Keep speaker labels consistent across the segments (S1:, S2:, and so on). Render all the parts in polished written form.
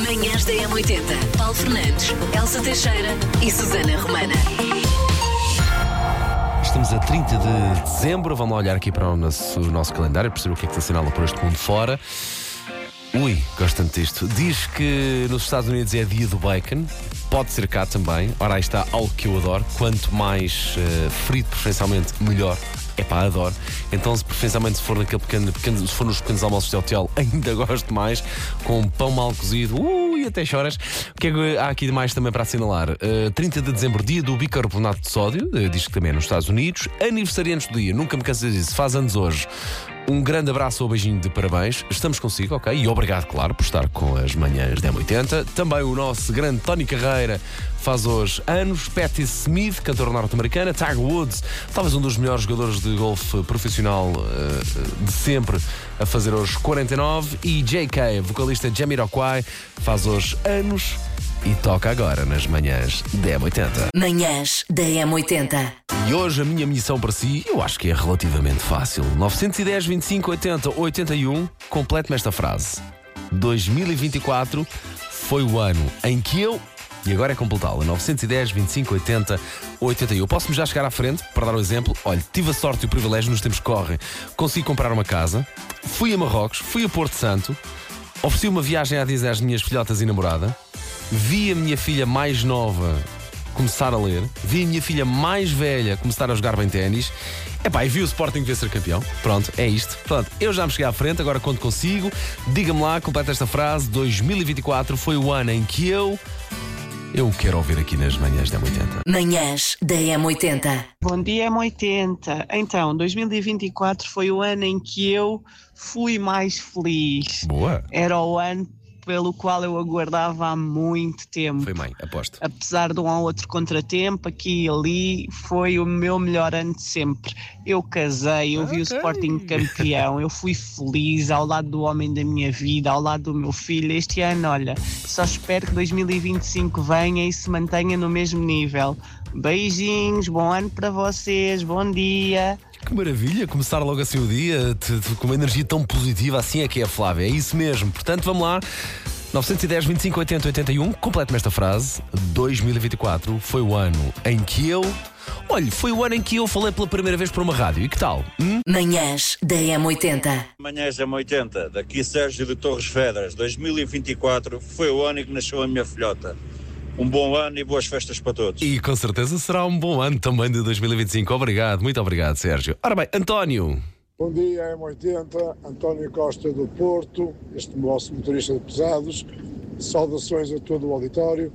S1: Manhãs da M80. Paulo Fernandes, Elsa Teixeira e Susana Romana.
S2: Estamos a 30 de dezembro. Vamos lá olhar aqui para o nosso calendário, perceber o que é que se assinala por este mundo fora. Ui, gosto tanto disto. Diz que nos Estados Unidos é dia do bacon. Pode ser cá também. Ora, aí está algo que eu adoro. Quanto mais frito, preferencialmente, melhor. Adoro. Então, preferencialmente, se for naquele se for nos pequenos almoços de hotel, ainda gosto mais. Com pão mal cozido. Até choras. O que é que há aqui de mais também para assinalar? 30 de dezembro, dia do bicarbonato de sódio. Diz que também é nos Estados Unidos. Aniversariantes do dia, nunca me canso de dizer, faz anos hoje. Um grande abraço ou beijinho de parabéns. Estamos consigo, ok? E obrigado, claro, por estar com as manhãs da M80. Também o nosso grande Tony Carreira faz hoje anos. Patti Smith, cantora norte-americana. Tiger Woods, talvez um dos melhores jogadores de golfe profissional de sempre, a fazer hoje 49. E J.K., vocalista de Jamiroquai, faz hoje anos e toca agora nas manhãs da M80.
S1: Manhãs da M80.
S2: E hoje a minha missão para si, eu acho que é relativamente fácil. 910 25 80 81, complete-me esta frase. 2024 foi o ano em que eu... E agora é completá-la. 910 25 80 81. Posso-me já chegar à frente para dar um exemplo? Olha, tive a sorte e o privilégio nos tempos que correm. Consegui comprar uma casa, fui a Marrocos, fui a Porto Santo, ofereci uma viagem à Disney às minhas filhotas e namorada, vi a minha filha mais nova começar a ler, vi a minha filha mais velha começar a jogar bem ténis, e vi o Sporting ver ser campeão. Pronto, é isto. Pronto, eu já me cheguei à frente, agora quando consigo, diga-me lá, completa esta frase. 2024 foi o ano em que eu quero ouvir aqui nas manhãs da M80.
S1: Manhãs da M80.
S3: Bom dia, M80. Então, 2024 foi o ano em que eu fui mais feliz.
S2: Boa.
S3: Era o ano pelo qual eu aguardava há muito tempo.
S2: Foi mãe, aposto.
S3: Apesar de um ou outro contratempo, aqui e ali, foi o meu melhor ano de sempre. Eu casei, eu vi o Sporting campeão, eu fui feliz ao lado do homem da minha vida, ao lado do meu filho. Este ano, olha, só espero que 2025 venha e se mantenha no mesmo nível. Beijinhos, bom ano para vocês, bom dia.
S2: Que maravilha, começar logo assim o dia com uma energia tão positiva, assim é que é, Flávia, é isso mesmo. Portanto, vamos lá, 910 25 80 81, complete-me esta frase. 2024 foi o ano em que foi o ano em que eu falei pela primeira vez para uma rádio, e que tal?
S1: Manhãs da M80.
S4: Manhãs da M80, daqui Sérgio de Torres Vedras. 2024 foi o ano em que nasceu a minha filhota. Um bom ano e boas festas para todos.
S2: E com certeza será um bom ano também de 2025. Obrigado, muito obrigado, Sérgio. Ora bem, António.
S5: Bom dia, M80, António Costa do Porto, este nosso motorista de pesados. Saudações a todo o auditório.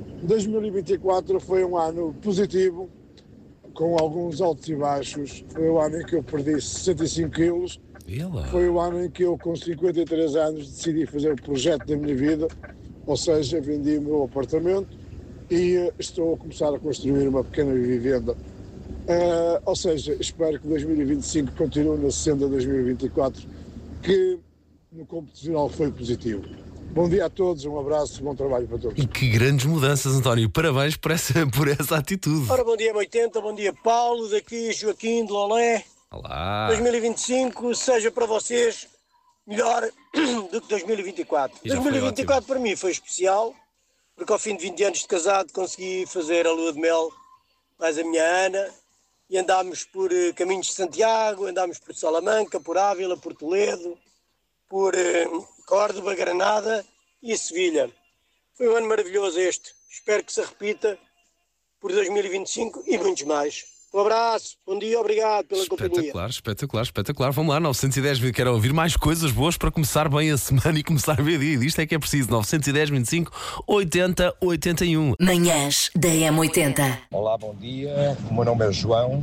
S5: 2024 foi um ano positivo, com alguns altos e baixos. Foi o ano em que eu perdi 65 quilos. Foi o ano em que eu, com 53 anos, decidi fazer o projeto da minha vida. Ou seja, vendi o meu apartamento e estou a começar a construir uma pequena vivenda. Ou seja, espero que 2025 continue na senda de 2024, que no computacional foi positivo. Bom dia a todos, um abraço, bom trabalho para todos.
S2: E que grandes mudanças, António. Parabéns por essa atitude.
S6: Ora, bom dia, M80, bom dia, Paulo, daqui Joaquim de Lolé.
S2: Olá.
S6: 2025 seja para vocês melhor do que 2024. 2024 para mim foi especial, porque ao fim de 20 anos de casado consegui fazer a lua de mel mais a minha Ana e andámos por caminhos de Santiago, andámos por Salamanca, por Ávila, por Toledo, por Córdoba, Granada e Sevilha. Foi um ano maravilhoso este. Espero que se repita por 2025 e muitos mais. Um abraço, bom dia, obrigado pela companhia.
S2: Espetacular. Vamos lá, 910, quero ouvir mais coisas boas para começar bem a semana e começar bem a dia. Isto é que é preciso. 910 25 80 81.
S1: Manhãs da M80.
S7: Olá, bom dia. O meu nome é João.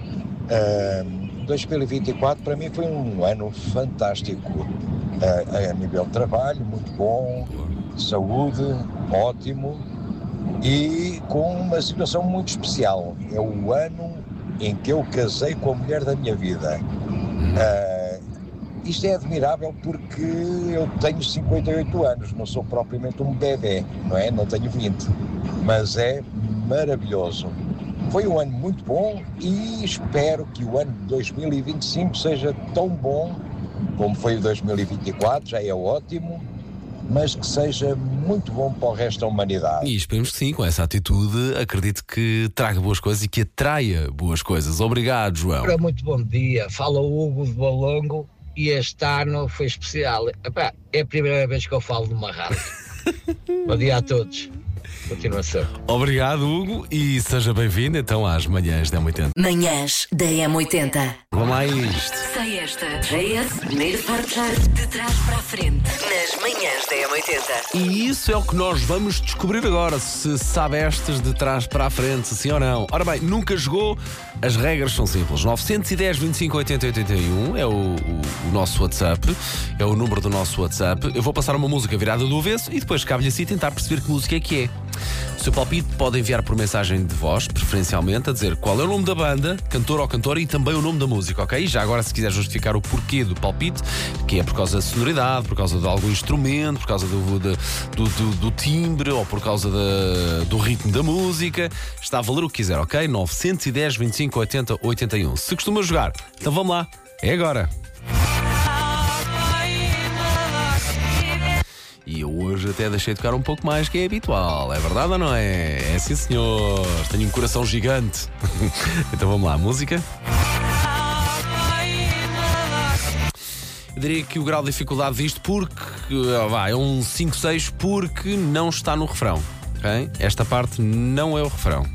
S7: 2024 para mim foi um ano fantástico. A nível de trabalho, muito bom. Saúde, ótimo. E com uma situação muito especial. É o ano em que eu casei com a mulher da minha vida. Isto é admirável porque eu tenho 58 anos, não sou propriamente um bebê, não é? Não tenho 20, mas é maravilhoso. Foi um ano muito bom e espero que o ano de 2025 seja tão bom como foi o 2024, já é ótimo. mas que seja muito bom para o resto da humanidade.
S2: E esperemos que sim, com essa atitude, acredito que traga boas coisas e que atraia boas coisas. Obrigado, João.
S8: Muito bom dia, fala o Hugo de Balongo e este ano foi especial. Epá, é a primeira vez que eu falo numa rádio. Bom dia a todos. Continuação.
S2: Obrigado, Hugo, e seja bem-vindo então às manhãs da M80.
S1: Manhãs da M80.
S2: Vamos lá a isto.
S1: Sei esta. JS, primeiro forjar de trás para a frente. Nas manhãs da M80.
S2: E isso é o que nós vamos descobrir agora, se sabe estas de trás para a frente, sim ou não. Ora bem, nunca jogou? As regras são simples. 910 25 80 81 é o nosso WhatsApp, é o número do nosso WhatsApp. Eu vou passar uma música virada do avesso e depois cabe-lhe assim tentar perceber que música é que é. O seu palpite pode enviar por mensagem de voz, preferencialmente, a dizer qual é o nome da banda, cantor ou cantora e também o nome da música, ok? E já agora, se quiser justificar o porquê do palpite, que é por causa da sonoridade, por causa de algum instrumento, por causa do timbre ou por causa do ritmo da música, está a valer o que quiser, ok? 910 25 80 81. Se costuma jogar, então vamos lá, é agora. E eu hoje até deixei tocar um pouco mais que é habitual, é verdade ou não é? É sim, senhor, tenho um coração gigante. Então vamos lá, música. Eu diria que o grau de dificuldade disto é um 5-6 porque não está no refrão, ok? Esta parte não é o refrão.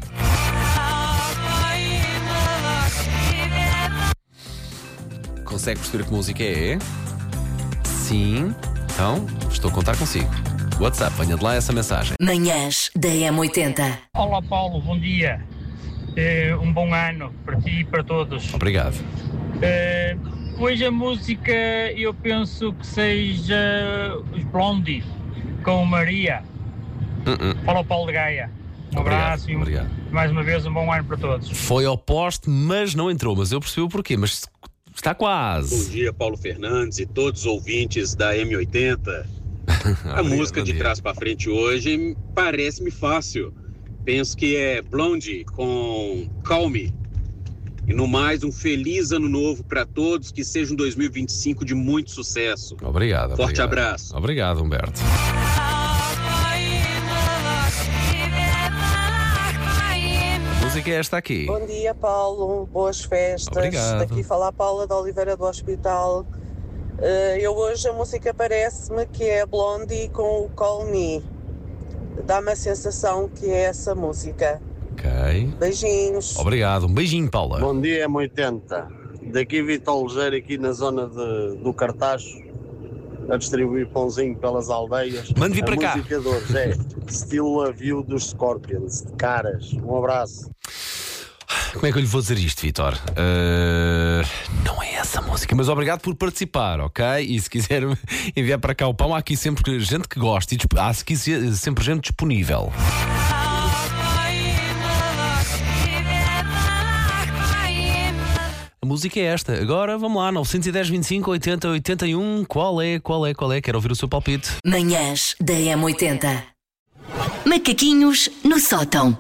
S2: Consegue perceber que música é? Sim. Então, estou a contar consigo. WhatsApp, venha de lá essa mensagem.
S1: Manhãs da M80.
S9: Olá Paulo, bom dia. Um bom ano para ti e para todos.
S2: Obrigado.
S9: Hoje a música eu penso que seja os Blondie com Maria. Fala o Paulo de Gaia. Um abraço e mais uma vez um bom ano para todos.
S2: Foi ao poste, mas não entrou. Mas eu percebi o porquê, mas está quase.
S10: Bom dia, Paulo Fernandes e todos os ouvintes da M80. A música de trás para frente hoje parece-me fácil. Penso que é Blondie com Call Me. E no mais, um feliz ano novo para todos, que seja um 2025 de muito sucesso.
S2: Obrigado.
S10: Forte abraço.
S2: Obrigado, Humberto. A música é esta aqui.
S11: Bom dia, Paulo. Boas festas.
S2: Obrigado.
S11: Daqui fala a Paula de Oliveira do Hospital. Eu hoje a música parece-me que é Blondie com o Call Me. Dá-me a sensação que é essa música.
S2: Ok.
S11: Beijinhos.
S2: Obrigado. Um beijinho, Paula.
S12: Bom dia, M80. Daqui Vitor Ligeiro, aqui na zona do Cartacho, a distribuir pãozinho pelas aldeias.
S2: Mande vir para cá.
S12: A música de hoje é Still Love You dos Scorpions, de Caras. Um abraço.
S2: Como é que eu lhe vou dizer isto, Vitor? Não é essa música, mas obrigado por participar, ok? E se quiser enviar para cá o pão, há aqui sempre gente que gosta e há aqui sempre gente disponível. A música é esta. Agora vamos lá, 910 25 80 81. Qual é? Quero ouvir o seu palpite.
S1: Manhãs da M80. Macaquinhos no sótão.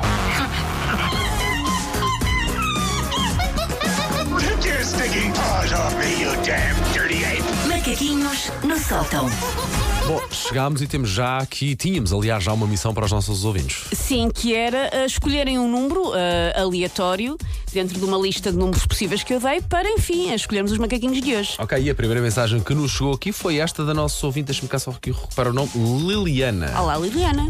S1: Macaquinhos no sótão.
S2: Bom, chegámos e tínhamos aliás já uma missão para os nossos ouvintes.
S13: Sim, que era escolherem um número aleatório dentro de uma lista de números possíveis que eu dei para, enfim, escolhermos os macaquinhos de hoje.
S2: Ok, e a primeira mensagem que nos chegou aqui foi esta da nossa ouvinte, deixa-me cá só aqui recuperar o nome, Liliana.
S13: Olá, Liliana.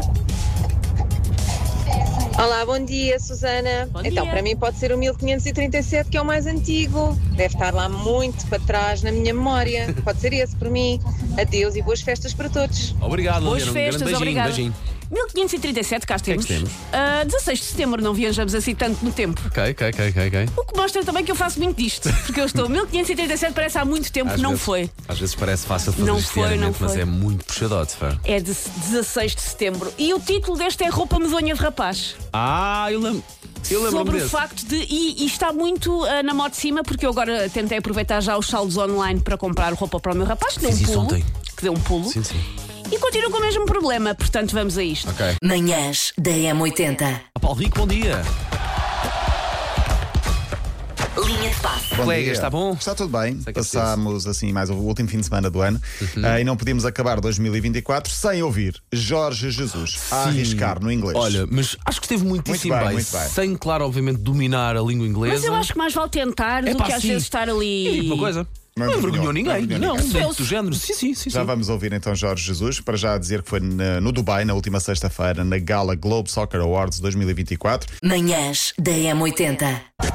S14: Olá, bom dia, Susana. Então, para mim pode ser o 1537, que é o mais antigo. Deve estar lá muito para trás na minha memória. Pode ser esse, por mim. Adeus e boas festas para todos.
S2: Obrigado,
S13: boas
S2: Liliana.
S13: festas,
S2: Um grande beijinho.
S13: 1537, cá temos.
S2: Que é que temos?
S13: 16 de setembro, não viajamos assim tanto no tempo.
S2: Ok.
S13: O que mostra também que eu faço muito disto. Porque eu estou 1537, parece há muito tempo que não foi.
S2: Às vezes parece fácil de fazer
S13: não
S2: isto
S13: foi,
S2: diariamente, mas é muito puxadote, fã.
S13: É de 16 de setembro. E o título deste é Roupa Medonha de Rapaz.
S2: Eu lembro.
S13: Sobre o facto de. E está muito na moda de cima, porque eu agora tentei aproveitar já os saldos online para comprar roupa para o meu rapaz, que deu um pulo. Que deu um pulo.
S2: Sim.
S13: E continua com o mesmo problema, portanto vamos a isto.
S2: Ok.
S1: Manhãs da M80.
S2: Paulo Rico, bom dia.
S1: Linha de passe.
S2: Colegas, está bom?
S15: Está tudo bem.
S2: é
S15: Passámos assim mais o último fim de semana do ano e não podíamos acabar 2024 sem ouvir Jorge Jesus a arriscar no inglês.
S2: Olha, mas acho que esteve muitíssimo bem. Sem, claro, obviamente, dominar a língua inglesa.
S13: Mas eu acho que mais vale tentar do que às vezes estar ali.
S2: E uma coisa. Não envergonhou ninguém. Não, do género. Sim.
S15: Já vamos ouvir então Jorge Jesus, para já dizer que foi no Dubai, na última sexta-feira, na Gala Globe Soccer Awards 2024.
S1: Manhãs da M80.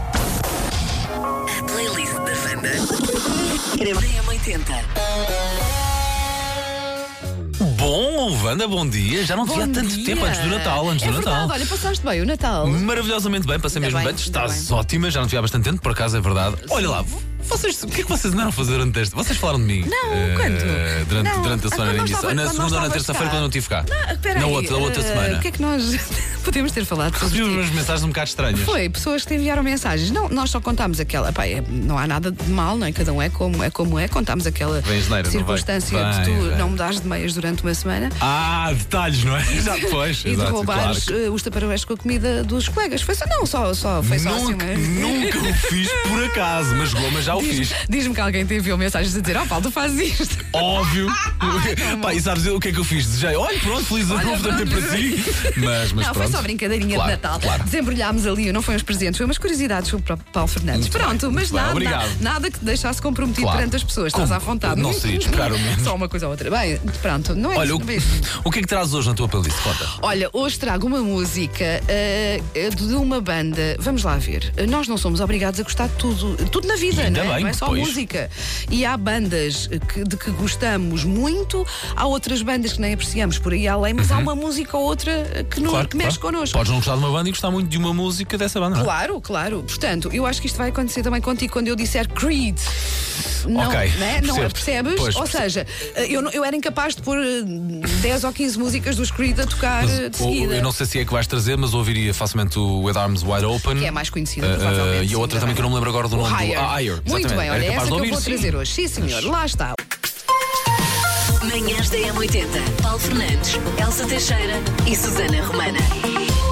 S1: A playlist da Wanda. M80.
S2: Bom, Wanda, bom dia. Já não te vi há tanto tempo, antes do Natal.
S16: É verdade, olha, passaste bem o Natal.
S2: Maravilhosamente bem, passei mesmo bem. Estás ótima, já não te vi há bastante tempo, por acaso é verdade. Olha lá, o que é que vocês andaram a fazer durante esta? Vocês falaram de mim?
S16: Não, quando?
S2: Durante a semana na emissão. Na segunda ou na terça-feira, quando não tive cá. Na outra semana.
S16: O que é que nós podemos ter falado?
S2: Recebi umas mensagens um bocado estranhas.
S16: Foi, pessoas que te enviaram mensagens. Não, nós só contámos aquela. Pá, não há nada de mal, não é? Cada um é como é. Contámos aquela circunstância de tu não mudares de meias durante uma semana.
S2: Detalhes, não é? Já depois.
S16: E de roubares os taparoés com a comida dos colegas. Foi só foi só assim.
S2: Nunca o fiz por acaso, mas já o fiz.
S16: Diz-me que alguém te enviou mensagens a dizer: Paulo, tu fazes isto.
S2: Óbvio. Pá, e sabes o que é que eu fiz? Desejei, olha, pronto, feliz ano novo também para si. Mas
S16: não,
S2: pronto.
S16: foi só brincadeirinha de Natal. Claro. Desembrulhámos ali, não foi uns presentes, foi umas curiosidades sobre o Paulo Fernandes.
S2: Muito
S16: pronto,
S2: bem,
S16: mas nada que te deixasse comprometido perante as pessoas. Estás à vontade.
S2: Não seria esperar o menos.
S16: Só uma coisa ou outra. Bem, pronto, não é
S2: olha,
S16: isso mesmo.
S2: O que é que trazes hoje na tua playlist? Conta.
S16: Olha, hoje trago uma música de uma banda. Vamos lá ver. Nós não somos obrigados a gostar de tudo na vida, não é? Não é só música. E há bandas de que gostamos muito, há outras bandas que nem apreciamos por aí além, mas há uma música ou outra que mexe connosco.
S2: Podes não gostar de uma banda e gostar muito de uma música dessa banda, não é?
S16: Claro. Portanto, eu acho que isto vai acontecer também contigo quando eu disser Creed. Não,
S2: ok,
S16: né? Não percebes? Ou seja, eu era incapaz de pôr 10 ou 15 músicas dos Creed a tocar de seguida.
S2: Eu não sei se é que vais trazer, mas ouviria facilmente o With Arms Wide Open.
S16: Que é mais conhecida, provavelmente.
S2: E a outra também que eu não me lembro agora do nome.
S16: Higher. Muito bem, olha, essa que eu vou trazer hoje. Sim, senhor, lá está.
S1: Manhãs da M80. Paulo Fernandes, Elsa Teixeira e Susana Romana.